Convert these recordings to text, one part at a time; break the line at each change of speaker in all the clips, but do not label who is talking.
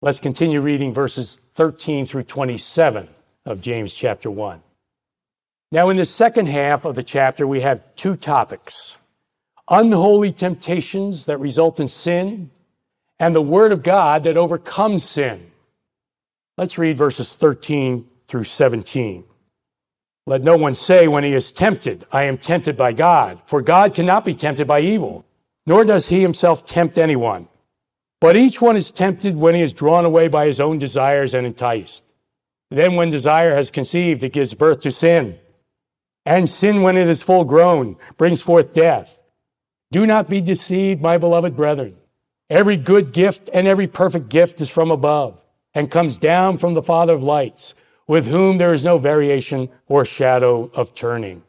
Let's continue reading verses 13 through 27 of James chapter 1. Now, in the second half of the chapter, we have two topics: unholy temptations that result in sin, and the Word of God that overcomes sin. Let's read verses 13 through 17. Let no one say when he is tempted, I am tempted by God, for God cannot be tempted by evil, nor does he himself tempt anyone. But each one is tempted when he is drawn away by his own desires and enticed. Then when desire has conceived, it gives birth to sin. And sin, when it is full grown, brings forth death. Do not be deceived, my beloved brethren. Every good gift and every perfect gift is from above, and comes down from the Father of lights, with whom there is no variation or shadow of turning.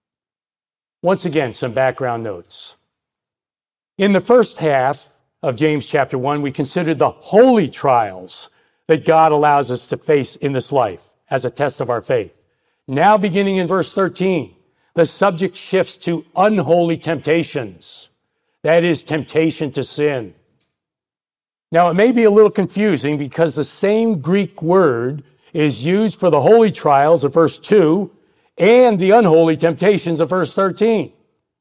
Once again, some background notes. In the first half of James chapter 1, we considered the holy trials that God allows us to face in this life as a test of our faith. Now, beginning in verse 13, the subject shifts to unholy temptations. That is, temptation to sin. Now, it may be a little confusing because the same Greek word is used for the holy trials of verse 2 and the unholy temptations of verse 13.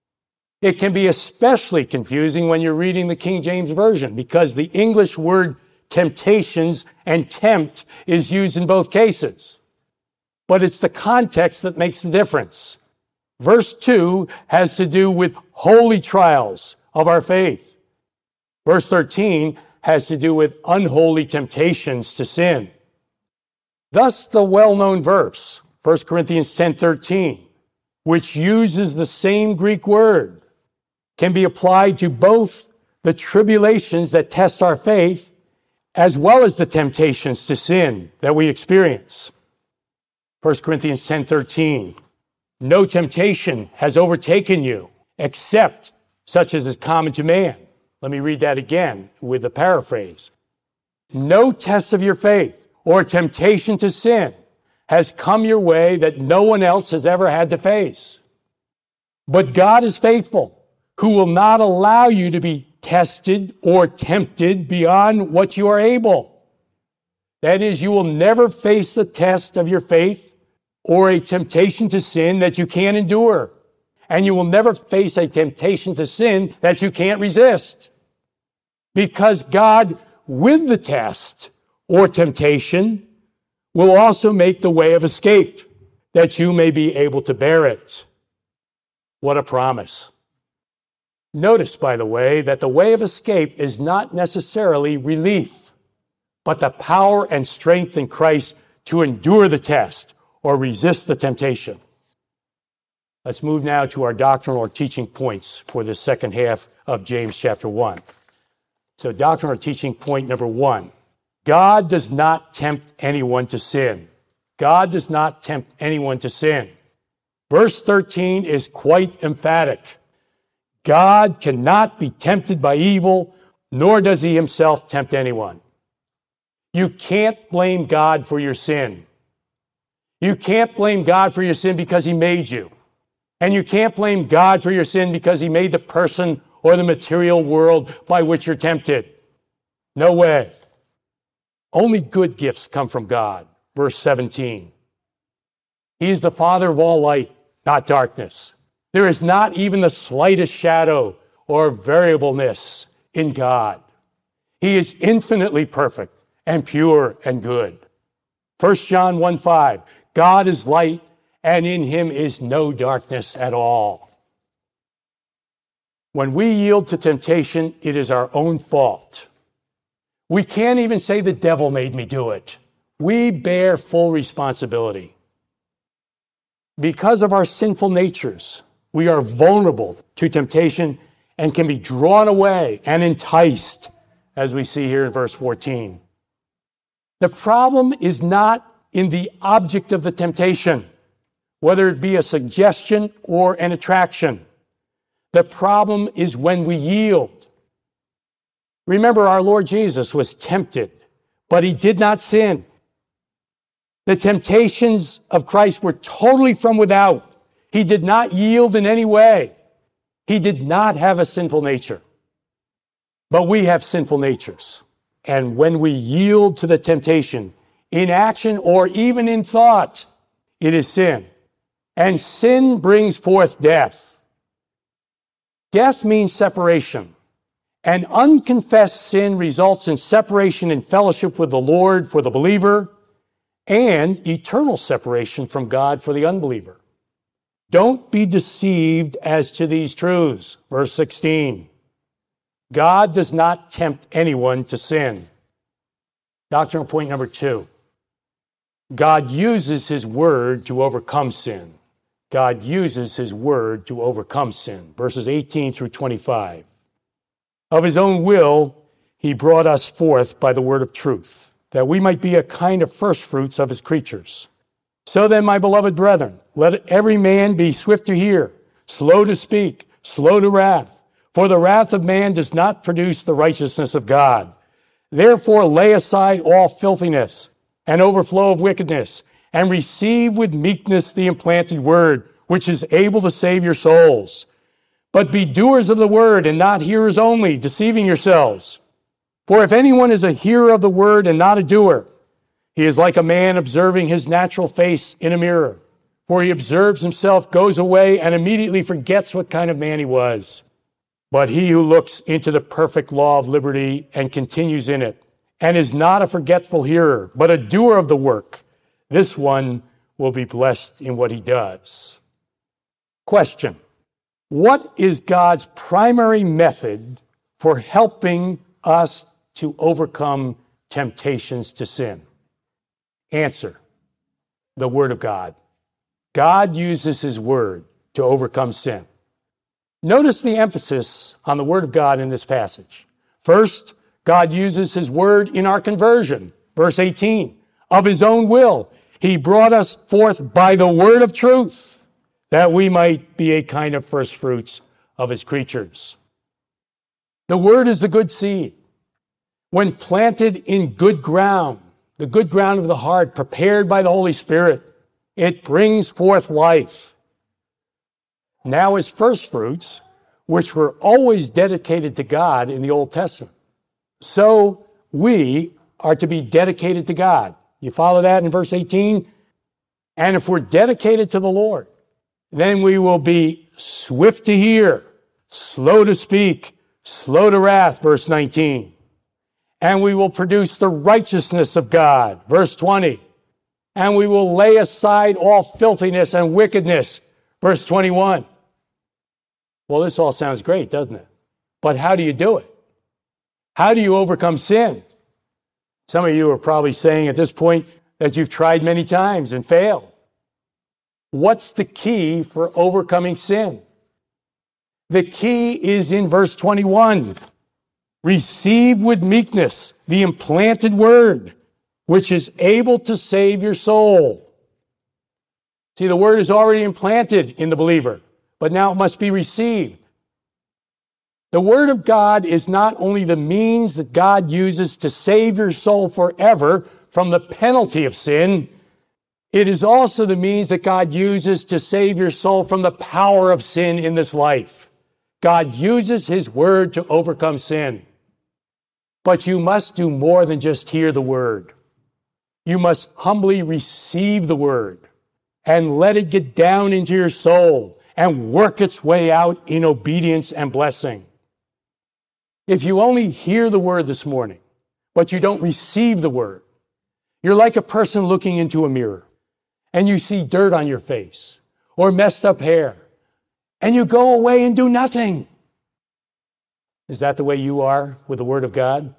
It can be especially confusing when you're reading the King James Version because the English word temptations and tempt is used in both cases. But it's the context that makes the difference. Verse 2 has to do with holy trials of our faith. Verse 13 has to do with unholy temptations to sin. Thus, the well-known verse, 1 Corinthians 10:13, which uses the same Greek word, can be applied to both the tribulations that test our faith as well as the temptations to sin that we experience. 1 Corinthians 10:13, no temptation has overtaken you except such as is common to man. Let me read that again with a paraphrase. No test of your faith or temptation to sin has come your way that no one else has ever had to face. But God is faithful, who will not allow you to be tested or tempted beyond what you are able. That is, you will never face a test of your faith or a temptation to sin that you can't endure. And you will never face a temptation to sin that you can't resist. Because God, with the test or temptation, will also make the way of escape, that you may be able to bear it. What a promise. Notice, by the way, that the way of escape is not necessarily relief, but the power and strength in Christ to endure the test or resist the temptation. Let's move now to our doctrinal or teaching points for the second half of James chapter 1. So, doctrinal or teaching point number 1. God does not tempt anyone to sin. God does not tempt anyone to sin. Verse 13 is quite emphatic. God cannot be tempted by evil, nor does he himself tempt anyone. You can't blame God for your sin. You can't blame God for your sin because he made you. And you can't blame God for your sin because he made the person or the material world by which you're tempted. No way. Only good gifts come from God. Verse 17. He is the Father of all light, not darkness. There is not even the slightest shadow or variableness in God. He is infinitely perfect and pure and good. 1 John 1:5, God is light, and in him is no darkness at all. When we yield to temptation, it is our own fault. We can't even say the devil made me do it. We bear full responsibility. Because of our sinful natures, we are vulnerable to temptation and can be drawn away and enticed, as we see here in verse 14. The problem is not in the object of the temptation, whether it be a suggestion or an attraction. The problem is when we yield. Remember, our Lord Jesus was tempted, but he did not sin. The temptations of Christ were totally from without. He did not yield in any way. He did not have a sinful nature. But we have sinful natures. And when we yield to the temptation, in action or even in thought, it is sin. And sin brings forth death. Death means separation. And unconfessed sin results in separation in fellowship with the Lord for the believer and eternal separation from God for the unbeliever. Don't be deceived as to these truths. Verse 16. God does not tempt anyone to sin. Doctrinal point number 2. God uses his word to overcome sin. God uses his word to overcome sin. Verses 18 through 25. Of his own will, he brought us forth by the word of truth, that we might be a kind of firstfruits of his creatures. So then, my beloved brethren, let every man be swift to hear, slow to speak, slow to wrath. For the wrath of man does not produce the righteousness of God. Therefore, lay aside all filthiness and overflow of wickedness, and receive with meekness the implanted word, which is able to save your souls. But be doers of the word and not hearers only, deceiving yourselves. For if anyone is a hearer of the word and not a doer, he is like a man observing his natural face in a mirror. For he observes himself, goes away, and immediately forgets what kind of man he was. But he who looks into the perfect law of liberty and continues in it, and is not a forgetful hearer, but a doer of the work, this one will be blessed in what he does. Question: what is God's primary method for helping us to overcome temptations to sin? Answer: the Word of God. God uses his Word to overcome sin. Notice the emphasis on the Word of God in this passage. First, God uses his Word in our conversion. Verse 18, of his own will, he brought us forth by the word of truth, that we might be a kind of firstfruits of his creatures. The Word is the good seed. When planted in good ground, the good ground of the heart, prepared by the Holy Spirit, it brings forth life. Now as firstfruits, which were always dedicated to God in the Old Testament, so we are to be dedicated to God. You follow that in verse 18? And if we're dedicated to the Lord, then we will be swift to hear, slow to speak, slow to wrath, verse 19. And we will produce the righteousness of God, verse 20. And we will lay aside all filthiness and wickedness, verse 21. Well, this all sounds great, doesn't it? But how do you do it? How do you overcome sin? Some of you are probably saying at this point that you've tried many times and failed. What's the key for overcoming sin? The key is in verse 21. Receive with meekness the implanted word, which is able to save your soul. See, the word is already implanted in the believer, but now it must be received. The Word of God is not only the means that God uses to save your soul forever from the penalty of sin, it is also the means that God uses to save your soul from the power of sin in this life. God uses his Word to overcome sin. But you must do more than just hear the Word. You must humbly receive the Word and let it get down into your soul and work its way out in obedience and blessing. If you only hear the Word this morning, but you don't receive the Word, you're like a person looking into a mirror and you see dirt on your face or messed up hair and you go away and do nothing. Is that the way you are with the Word of God?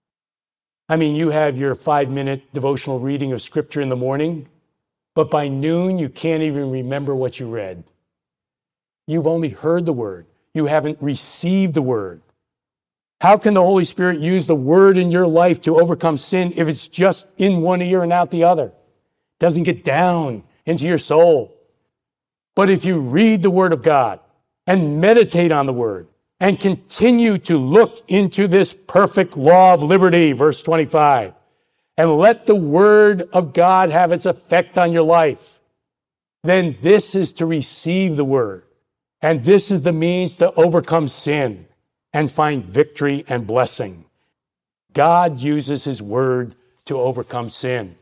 I mean, you have your 5-minute devotional reading of Scripture in the morning, but by noon you can't even remember what you read. You've only heard the Word. You haven't received the Word. How can the Holy Spirit use the Word in your life to overcome sin if it's just in one ear and out the other? It doesn't get down into your soul. But if you read the Word of God and meditate on the Word and continue to look into this perfect law of liberty, verse 25, and let the Word of God have its effect on your life, then this is to receive the Word. And this is the means to overcome sin and find victory and blessing. God uses his word to overcome sin.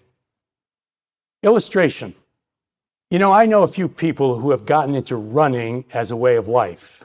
Illustration. I know a few people who have gotten into running as a way of life.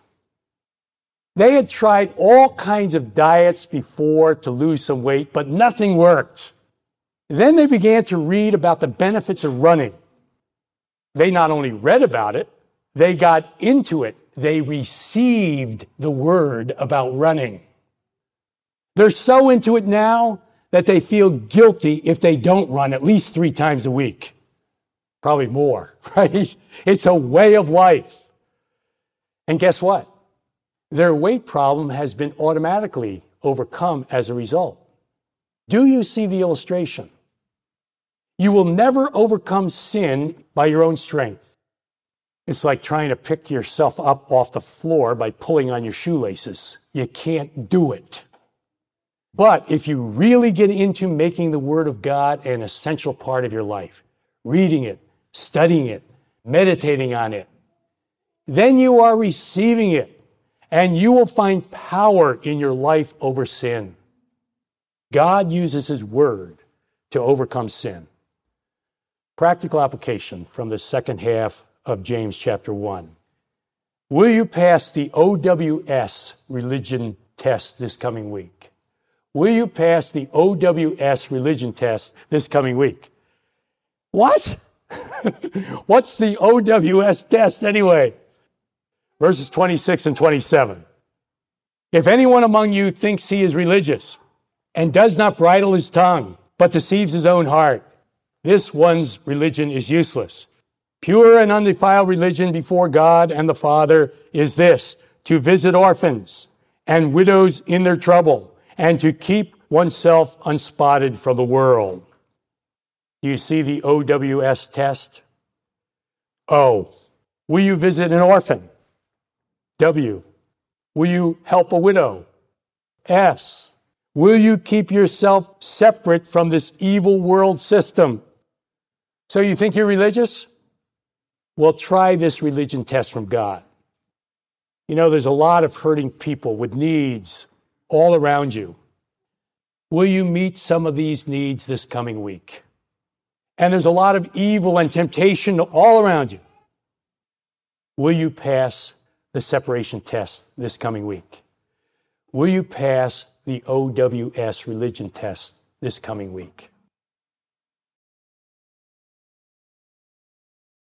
They had tried all kinds of diets before to lose some weight, but nothing worked. Then they began to read about the benefits of running. They not only read about it, they got into it. They received the word about running. They're so into it now that they feel guilty if they don't run at least 3 times a week. Probably more, right? It's a way of life. And guess what? Their weight problem has been automatically overcome as a result. Do you see the illustration? You will never overcome sin by your own strength. It's like trying to pick yourself up off the floor by pulling on your shoelaces. You can't do it. But if you really get into making the Word of God an essential part of your life, reading it, studying it, meditating on it, then you are receiving it, and you will find power in your life over sin. God uses his word to overcome sin. Practical application from the second half of James chapter 1. Will you pass the OWS religion test this coming week? Will you pass the OWS religion test this coming week? What? What's the OWS test anyway? Verses 26 and 27. If anyone among you thinks he is religious and does not bridle his tongue, but deceives his own heart, this one's religion is useless. Pure and undefiled religion before God and the Father is this, to visit orphans and widows in their trouble, and to keep oneself unspotted from the world. Do you see the OWS test? O, will you visit an orphan? W, will you help a widow? S, will you keep yourself separate from this evil world system? So you think you're religious? Well, try this religion test from God. There's a lot of hurting people with needs all around you. Will you meet some of these needs this coming week? And there's a lot of evil and temptation all around you. Will you pass the separation test this coming week? Will you pass the OWS religion test this coming week?